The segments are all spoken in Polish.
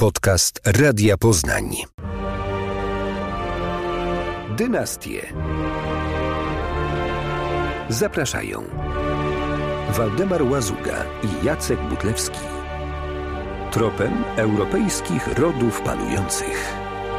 Podcast Radia Poznań. Dynastie. Zapraszają Waldemar Łazuga i Jacek Butlewski. Tropem europejskich rodów panujących.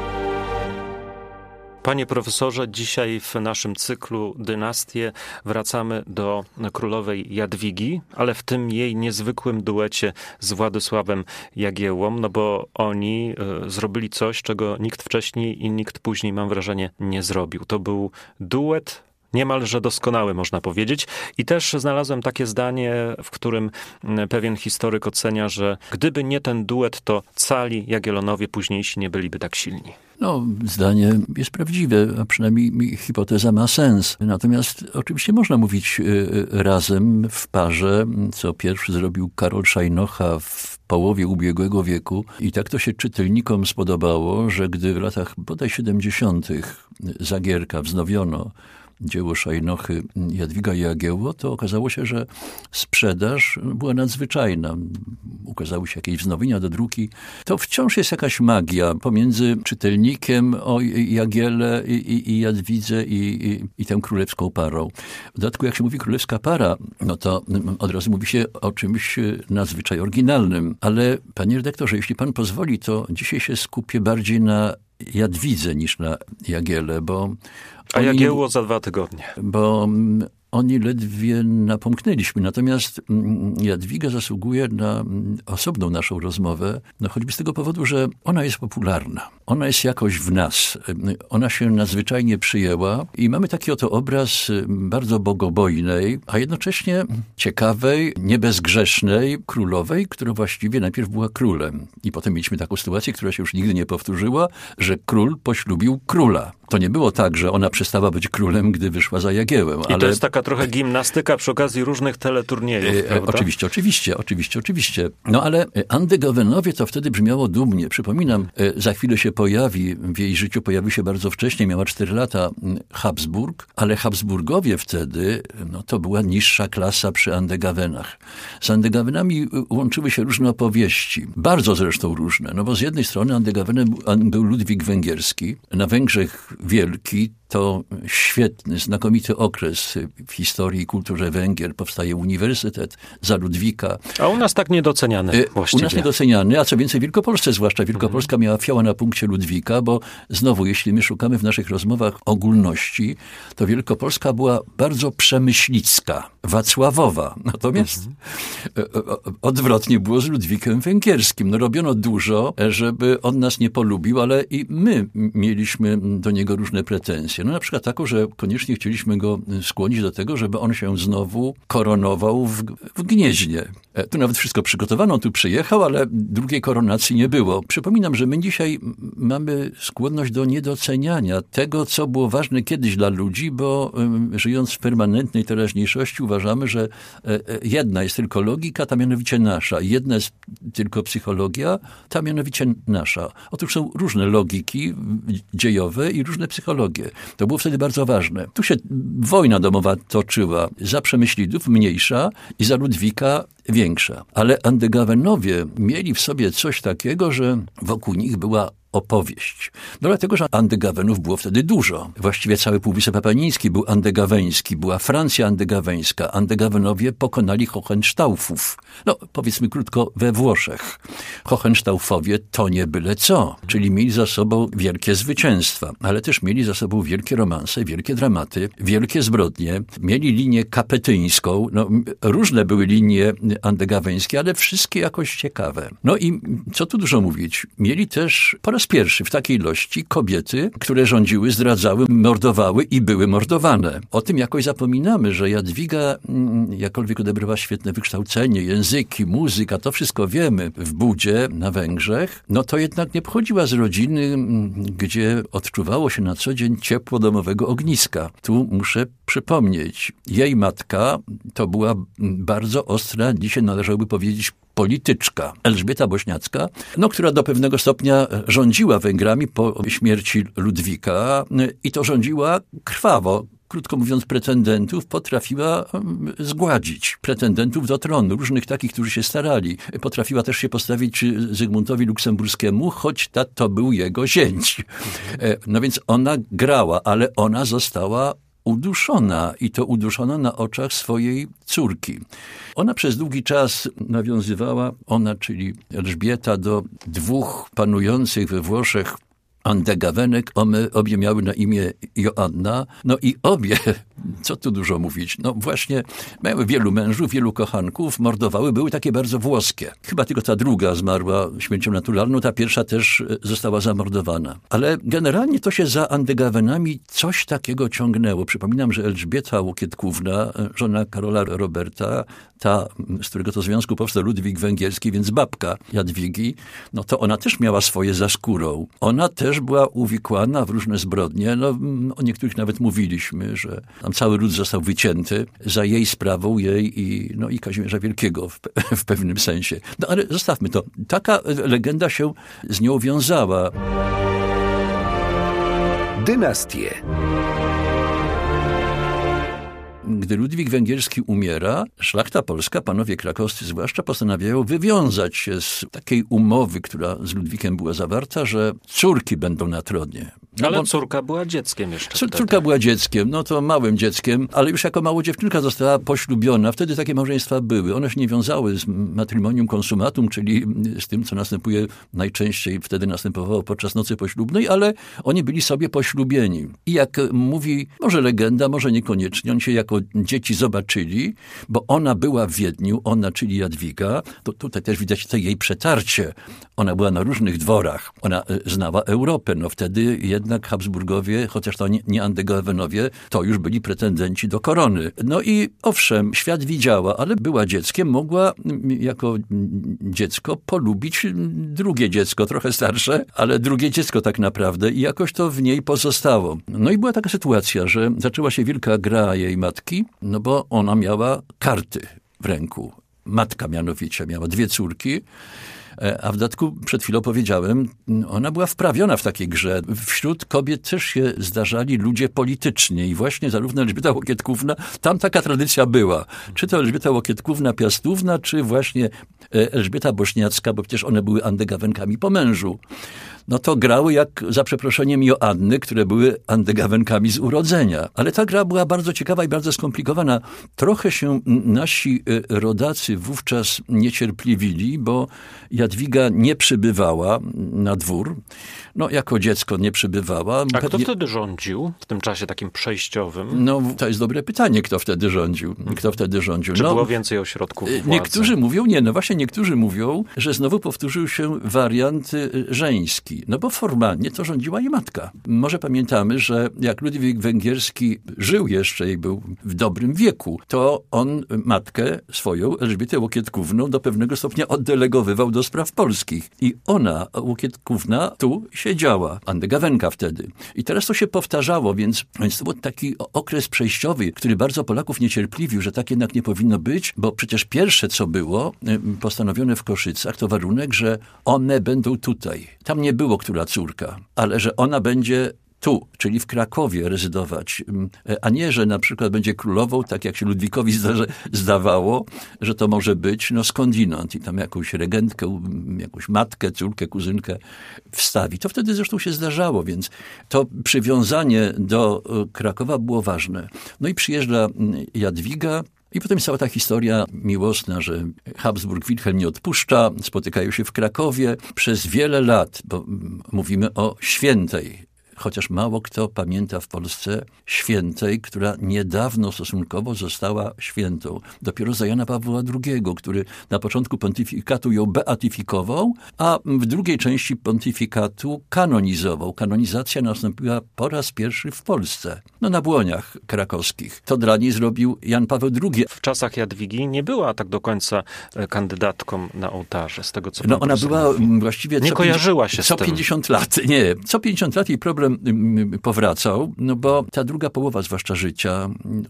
Panie profesorze, dzisiaj w naszym cyklu Dynastie wracamy do królowej Jadwigi, ale w tym jej niezwykłym duecie z Władysławem Jagiełłą, no bo oni zrobili coś, czego nikt wcześniej i nikt później, mam wrażenie, nie zrobił. To był duet niemalże doskonały, można powiedzieć. I też znalazłem takie zdanie, w którym pewien historyk ocenia, że gdyby nie ten duet, to cali Jagiellonowie późniejsi nie byliby tak silni. No, zdanie jest prawdziwe, a przynajmniej hipoteza ma sens. Natomiast oczywiście można mówić razem, w parze, co pierwszy zrobił Karol Szajnocha w połowie ubiegłego wieku. I tak to się czytelnikom spodobało, że gdy w latach bodaj 70. za Gierka wznowiono dzieło Szajnochy Jadwiga i Jagiełło, to okazało się, że sprzedaż była nadzwyczajna. Ukazały się jakieś wznowienia do druki. To wciąż jest jakaś magia pomiędzy czytelnikiem o Jagiele i Jadwidze i tę królewską parą. W dodatku, jak się mówi królewska para, no to od razu mówi się o czymś nadzwyczaj oryginalnym. Ale, panie redaktorze, jeśli pan pozwoli, to dzisiaj się skupię bardziej na Jadwidze niż na Jagiele, bo... A Jagiełło za 2 tygodnie. Bo oni ledwie napomknęliśmy. Natomiast Jadwiga zasługuje na osobną naszą rozmowę, no choćby z tego powodu, że ona jest popularna. Ona jest jakoś w nas. Ona się nadzwyczajnie przyjęła i mamy taki oto obraz bardzo bogobojnej, a jednocześnie ciekawej, niebezgrzesznej królowej, która właściwie najpierw była królem. I potem mieliśmy taką sytuację, która się już nigdy nie powtórzyła, że król poślubił króla. To nie było tak, że ona przestała być królem, gdy wyszła za Jagiełłem. I to jest taka trochę gimnastyka przy okazji różnych teleturniejów, prawda? Oczywiście. No ale Andegawenowie to wtedy brzmiało dumnie. Przypominam, za chwilę się pojawi, w jej życiu pojawił się bardzo wcześnie, miała 4 lata, Habsburg, ale Habsburgowie wtedy, no to była niższa klasa przy Andegawenach. Z Andegawenami łączyły się różne opowieści, bardzo zresztą różne, no bo z jednej strony Andegawenem był Ludwik Węgierski, na Węgrzech wielki, to świetny, znakomity okres w historii i kulturze Węgier. Powstaje uniwersytet za Ludwika. A u nas tak niedoceniany właściwie. U nas niedoceniany, a co więcej w Wielkopolsce zwłaszcza. Wielkopolska miała fioła na punkcie Ludwika, bo znowu, jeśli my szukamy w naszych rozmowach ogólności, to Wielkopolska była bardzo przemyślicka, wacławowa. Natomiast odwrotnie było z Ludwikiem Węgierskim. No, robiono dużo, żeby on nas nie polubił, ale i my mieliśmy do niego różne pretensje. No na przykład taką, że koniecznie chcieliśmy go skłonić do tego, żeby on się znowu koronował w Gnieźnie. Tu nawet wszystko przygotowano, tu przyjechał, ale drugiej koronacji nie było. Przypominam, że my dzisiaj mamy skłonność do niedoceniania tego, co było ważne kiedyś dla ludzi, bo żyjąc w permanentnej teraźniejszości uważamy, że jedna jest tylko logika, ta mianowicie nasza. Jedna jest tylko psychologia, ta mianowicie nasza. Otóż są różne logiki dziejowe i różne psychologie. To było wtedy bardzo ważne. Tu się wojna domowa toczyła. Za Przemyślidów mniejsza i za Ludwika większa. Ale Andegawenowie mieli w sobie coś takiego, że wokół nich była opowieść. No dlatego, że Andegawenów było wtedy dużo. Właściwie cały Półwysep Apeniński był andegaweński, była Francja andegaweńska. Andegawenowie pokonali Hohenstaufów. No, powiedzmy krótko, we Włoszech. Hohenstaufowie to nie byle co. Czyli mieli za sobą wielkie zwycięstwa, ale też mieli za sobą wielkie romanse, wielkie dramaty, wielkie zbrodnie. Mieli linię kapetyńską. No, różne były linie andegaweńskie, ale wszystkie jakoś ciekawe. No i co tu dużo mówić, mieli też po raz pierwszy w takiej ilości kobiety, które rządziły, zdradzały, mordowały i były mordowane. O tym jakoś zapominamy, że Jadwiga, jakkolwiek odebrała świetne wykształcenie, języki, muzyka, to wszystko wiemy w Budzie, na Węgrzech, no to jednak nie pochodziła z rodziny, gdzie odczuwało się na co dzień ciepło domowego ogniska. Tu muszę przypomnieć, jej matka to była bardzo ostra, dzisiaj należałoby powiedzieć polityczka, Elżbieta Bośniacka, no, która do pewnego stopnia rządziła Węgrami po śmierci Ludwika i to rządziła krwawo. krótko mówiąc, pretendentów potrafiła zgładzić. Pretendentów do tronu, różnych takich, którzy się starali. Potrafiła też się postawić Zygmuntowi Luksemburskiemu, choć to był jego zięć. No więc ona grała, ale ona została uduszona i to uduszona na oczach swojej córki. Ona przez długi czas nawiązywała, czyli Elżbieta, do dwóch panujących we Włoszech Andegawenek, obie miały na imię Joanna, no i obie, co tu dużo mówić, no właśnie miały wielu mężów, wielu kochanków, mordowały, były takie bardzo włoskie. Chyba tylko ta druga zmarła śmiercią naturalną, ta pierwsza też została zamordowana. Ale generalnie to się za Andegawenami coś takiego ciągnęło. Przypominam, że Elżbieta Łokietkówna, żona Karola Roberta, ta, z którego to związku powstał Ludwik Węgierski, więc babka Jadwigi, no to ona też miała swoje za skórą. Ona też była uwikłana w różne zbrodnie. No, o niektórych nawet mówiliśmy, że tam cały ród został wycięty za jej sprawą, jej i Kazimierza Wielkiego w pewnym sensie. No ale zostawmy to. Taka legenda się z nią wiązała. Dynastie. Gdy Ludwik Węgierski umiera, szlachta polska, panowie krakowscy zwłaszcza, postanawiają wywiązać się z takiej umowy, która z Ludwikiem była zawarta, że córki będą na tronie. No ale córka była dzieckiem jeszcze. Córka była dzieckiem, no to małym dzieckiem, ale już jako mała dziewczynka została poślubiona. Wtedy takie małżeństwa były. One się nie wiązały z matrimonium consumatum, czyli z tym, co następuje najczęściej, wtedy następowało podczas nocy poślubnej, ale oni byli sobie poślubieni. I jak mówi, może legenda, może niekoniecznie, oni się jako dzieci zobaczyli, bo ona była w Wiedniu, ona, czyli Jadwiga, to tutaj też widać to jej przetarcie. Ona była na różnych dworach. Ona znała Europę. No wtedy jednak Habsburgowie, chociaż to nie Andegawenowie, to już byli pretendenci do korony. No i owszem, świat widziała, ale była dzieckiem, mogła jako dziecko polubić drugie dziecko, trochę starsze, ale drugie dziecko tak naprawdę i jakoś to w niej pozostało. No i była taka sytuacja, że zaczęła się wielka gra jej matki, no bo ona miała karty w ręku. Matka mianowicie miała 2 córki, a w dodatku, przed chwilą powiedziałem, ona była wprawiona w takiej grze. Wśród kobiet też się zdarzali ludzie polityczni i właśnie zarówno Elżbieta Łokietkówna, tam taka tradycja była. Czy to Elżbieta Łokietkówna Piastówna, czy właśnie Elżbieta Bośniacka, bo przecież one były Andegawenkami po mężu. No to grały jak, za przeproszeniem, Joanny, które były Andegawenkami z urodzenia. Ale ta gra była bardzo ciekawa i bardzo skomplikowana. Trochę się nasi rodacy wówczas niecierpliwili, bo Jadwiga nie przybywała na dwór. No, jako dziecko nie przybywała. A kto wtedy rządził w tym czasie takim przejściowym? No, to jest dobre pytanie, kto wtedy rządził. Czy było więcej ośrodków władzy? Niektórzy mówią, niektórzy mówią, że znowu powtórzył się wariant żeński. No bo formalnie to rządziła jej matka. Może pamiętamy, że jak Ludwik Węgierski żył jeszcze i był w dobrym wieku, to on matkę swoją, Elżbietę Łokietkówną, do pewnego stopnia oddelegowywał do spraw polskich. I ona, Łokietkówna, tu siedziała. Andegawenka wtedy. I teraz to się powtarzało, więc to był taki okres przejściowy, który bardzo Polaków niecierpliwił, że tak jednak nie powinno być, bo przecież pierwsze, co było postanowione w Koszycach, to warunek, że one będą tutaj. Tam nie było która córka, ale że ona będzie tu, czyli w Krakowie rezydować, a nie, że na przykład będzie królową, tak jak się Ludwikowi zdawało, że to może być skądinąd i tam jakąś regentkę, jakąś matkę, córkę, kuzynkę wstawi. To wtedy zresztą się zdarzało, więc to przywiązanie do Krakowa było ważne. No i przyjeżdża Jadwiga, i potem cała ta historia miłosna, że Habsburg Wilhelm nie odpuszcza, spotykają się w Krakowie przez wiele lat, bo mówimy o świętej. Chociaż mało kto pamięta w Polsce świętej, która niedawno stosunkowo została świętą. Dopiero za Jana Pawła II, który na początku pontyfikatu ją beatyfikował, a w drugiej części pontyfikatu kanonizował. Kanonizacja nastąpiła po raz pierwszy w Polsce, na Błoniach krakowskich. To dla niej zrobił Jan Paweł II. W czasach Jadwigi nie była tak do końca kandydatką na ołtarze, z tego co ona była właściwie... Nie kojarzyła się z tym. Co 50 lat, co 50 lat jej problem powracał, bo ta druga połowa, zwłaszcza życia,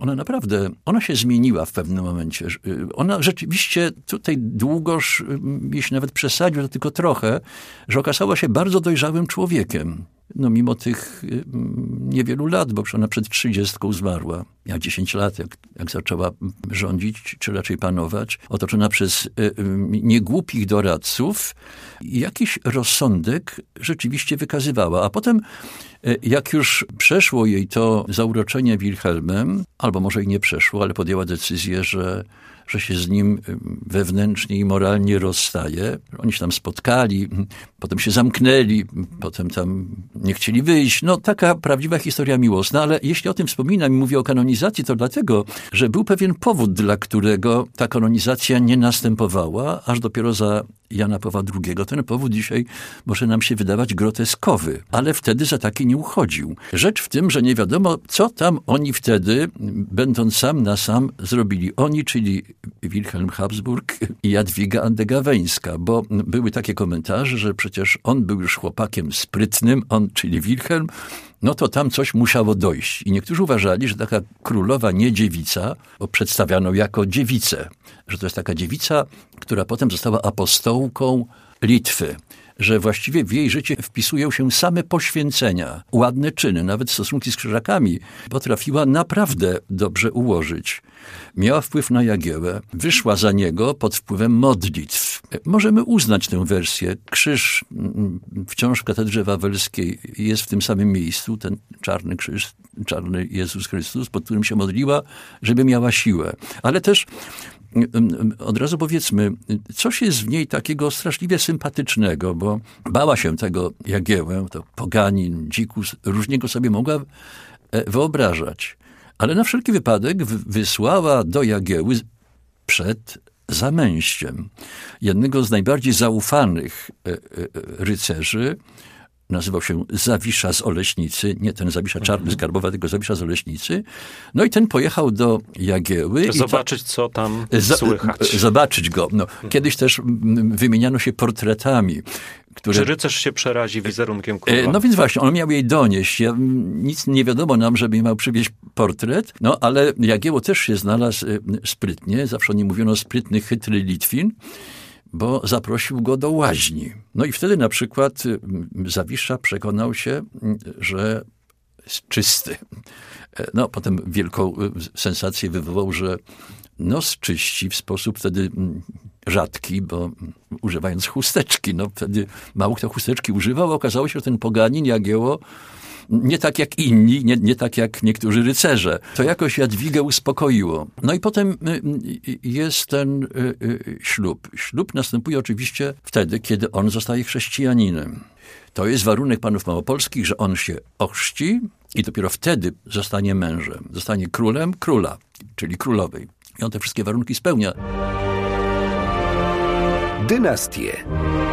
ona się zmieniła w pewnym momencie. Ona rzeczywiście tutaj długoż, jeśli nawet przesadził, to tylko trochę, że okazała się bardzo dojrzałym człowiekiem. no mimo tych niewielu lat, bo ona przed 30 zmarła. Miała 10 lat, jak zaczęła rządzić, czy raczej panować, otoczona przez niegłupich doradców. Jakiś rozsądek rzeczywiście wykazywała. A potem, jak już przeszło jej to zauroczenie Wilhelmem, albo może i nie przeszło, ale podjęła decyzję, że się z nim wewnętrznie i moralnie rozstaje. Oni się tam spotkali, potem się zamknęli, potem tam nie chcieli wyjść. No taka prawdziwa historia miłosna, ale jeśli o tym wspominam i mówię o kanonizacji, to dlatego, że był pewien powód, dla którego ta kanonizacja nie następowała, aż dopiero za Jana Pawła II. Ten powód dzisiaj może nam się wydawać groteskowy, ale wtedy za taki nie uchodził. Rzecz w tym, że nie wiadomo, co tam oni wtedy, będąc sam na sam, zrobili. Oni, czyli Wilhelm Habsburg i Jadwiga Andegaweńska, bo były takie komentarze, że przecież on był już chłopakiem sprytnym, on, czyli Wilhelm, no to tam coś musiało dojść. I niektórzy uważali, że taka królowa nie dziewica, bo przedstawiano jako dziewicę, że to jest taka dziewica, która potem została apostołką Litwy, że właściwie w jej życie wpisują się same poświęcenia, ładne czyny, nawet stosunki z krzyżakami potrafiła naprawdę dobrze ułożyć. Miała wpływ na Jagiełę, wyszła za niego pod wpływem modlitw. Możemy uznać tę wersję. Krzyż wciąż w katedrze wawelskiej jest w tym samym miejscu, ten czarny krzyż, czarny Jezus Chrystus, pod którym się modliła, żeby miała siłę. Ale też od razu powiedzmy, coś jest w niej takiego straszliwie sympatycznego, bo bała się tego Jagiełę, to poganin, dzikus, różnie sobie mogła wyobrażać. Ale na wszelki wypadek wysłała do Jagieły przed zamęściem jednego z najbardziej zaufanych rycerzy. Nazywał się Zawisza z Oleśnicy, nie ten Zawisza czarny z Garbowa, tylko Zawisza z Oleśnicy. No i ten pojechał do Jagieły. Zobaczyć, co tam słychać. Zobaczyć go. No, kiedyś też wymieniano się portretami. Czy rycerz się przerazi wizerunkiem króla? No więc właśnie, on miał jej donieść. Nic nie wiadomo nam, żeby miał przywieźć portret, no ale Jagiełło też się znalazł sprytnie. Zawsze o nim mówiono sprytny, chytry Litwin, bo zaprosił go do łaźni. No i wtedy na przykład Zawisza przekonał się, że jest czysty. No potem wielką sensację wywołał, że nos czyści w sposób wtedy rzadki, bo używając chusteczki. No wtedy mało kto chusteczki używał. Okazało się, że ten poganin Jagiełło nie tak jak inni, nie tak jak niektórzy rycerze. To jakoś Jadwigę uspokoiło. No i potem jest ten ślub. Ślub następuje oczywiście wtedy, kiedy on zostaje chrześcijaninem. To jest warunek panów małopolskich, że on się ochrzci i dopiero wtedy zostanie mężem. Zostanie królem króla, czyli królowej. I on te wszystkie warunki spełnia. Dynastie.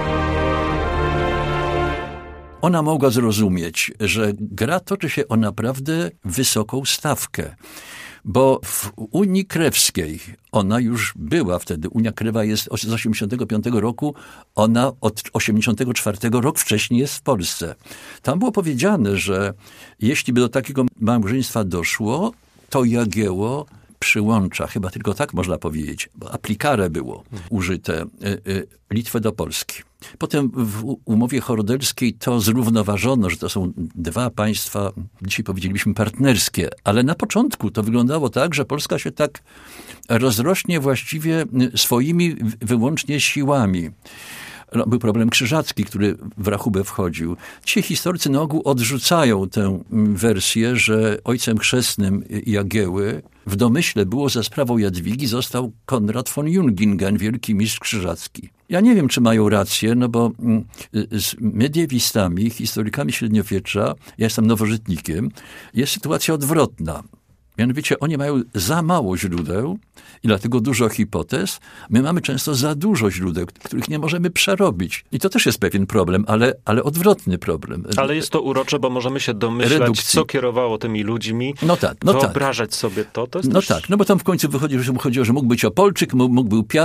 Ona mogła zrozumieć, że gra toczy się o naprawdę wysoką stawkę, bo w Unii Krewskiej ona już była wtedy. Unia Krewa jest z 85 roku, ona od 84 rok wcześniej jest w Polsce. Tam było powiedziane, że jeśli by do takiego małżeństwa doszło, to Jagiełło przyłącza, chyba tylko tak można powiedzieć, bo applicare było użyte, Litwę do Polski. Potem w umowie horydelskiej to zrównoważono, że to są dwa państwa, dzisiaj powiedzielibyśmy partnerskie, ale na początku to wyglądało tak, że Polska się tak rozrośnie właściwie swoimi wyłącznie siłami. No, był problem krzyżacki, który w rachubę wchodził. Ci historycy na ogół odrzucają tę wersję, że ojcem chrzestnym Jagieły w domyśle było za sprawą Jadwigi został Konrad von Jungingen, wielki mistrz krzyżacki. Ja nie wiem, czy mają rację, no bo z mediewistami, historykami średniowiecza, ja jestem nowożytnikiem, jest sytuacja odwrotna. Mianowicie oni mają za mało źródeł i dlatego dużo hipotez. My mamy często za dużo źródeł, których nie możemy przerobić. I to też jest pewien problem, ale odwrotny problem. Ale jest to urocze, bo możemy się domyślać, redukcji. Co kierowało tymi ludźmi. No tak. Wyobrażać sobie to. To jest no też... tak, no bo tam w końcu chodziło, że mógł być Opolczyk,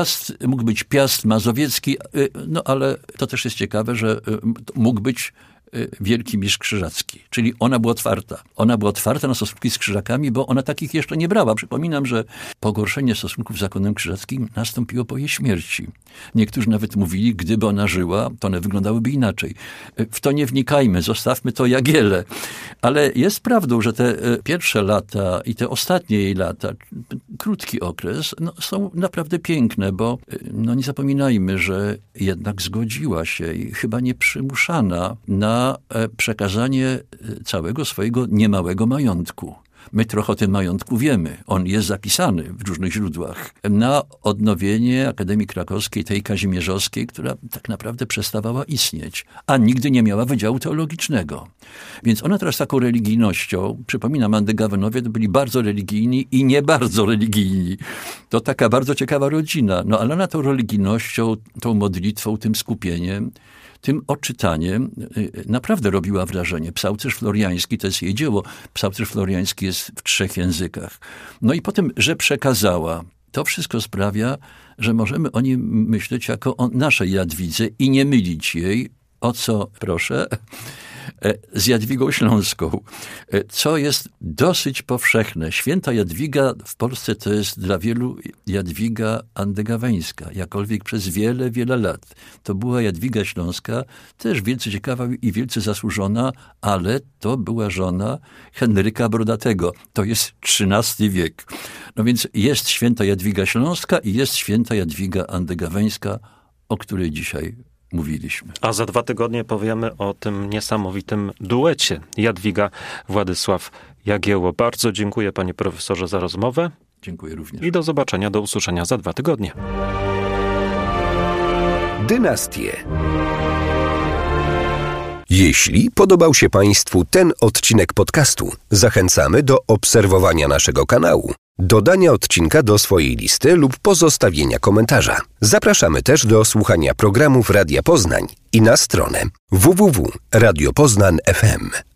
mógł być Piast Mazowiecki, no ale to też jest ciekawe, że mógł być wielki mistrz Krzyżacki. Czyli ona była otwarta. Ona była otwarta na stosunki z Krzyżakami, bo ona takich jeszcze nie brała. Przypominam, że pogorszenie stosunków z zakonem krzyżackim nastąpiło po jej śmierci. Niektórzy nawet mówili, gdyby ona żyła, to one wyglądałyby inaczej. W to nie wnikajmy, zostawmy to Jagiellę. Ale jest prawdą, że te pierwsze lata i te ostatnie jej lata, krótki okres, są naprawdę piękne, bo nie zapominajmy, że jednak zgodziła się i chyba nie przymuszana na przekazanie całego swojego niemałego majątku. My trochę o tym majątku wiemy. On jest zapisany w różnych źródłach. Na odnowienie Akademii Krakowskiej, tej kazimierzowskiej, która tak naprawdę przestawała istnieć, a nigdy nie miała wydziału teologicznego. Więc ona teraz taką religijnością, przypominam, Andegawenowie to byli bardzo religijni i nie bardzo religijni. To taka bardzo ciekawa rodzina. Ale ona tą religijnością, tą modlitwą, tym skupieniem, tym odczytaniem naprawdę robiła wrażenie. Psalterz floriański to jest jej dzieło. Psalterz floriański jest w 3 językach. I potem, że przekazała. To wszystko sprawia, że możemy o niej myśleć jako o naszej Jadwidze i nie mylić jej, o co proszę, z Jadwigą Śląską, co jest dosyć powszechne. Święta Jadwiga w Polsce to jest dla wielu Jadwiga Andegaweńska, jakkolwiek przez wiele, wiele lat. To była Jadwiga Śląska, też wielce ciekawa i wielce zasłużona, ale to była żona Henryka Brodatego. To jest XIII wiek. Więc jest święta Jadwiga Śląska i jest święta Jadwiga Andegaweńska, o której dzisiaj mówiliśmy. A za 2 tygodnie powiemy o tym niesamowitym duecie Jadwiga-Władysław Jagiełło. Bardzo dziękuję, panie profesorze, za rozmowę. Dziękuję również. I do zobaczenia, do usłyszenia za 2 tygodnie. Dynastie. Jeśli podobał się państwu ten odcinek podcastu, zachęcamy do obserwowania naszego kanału, dodania odcinka do swojej listy lub pozostawienia komentarza. Zapraszamy też do słuchania programów Radia Poznań i na stronę www.radiopoznań.fm.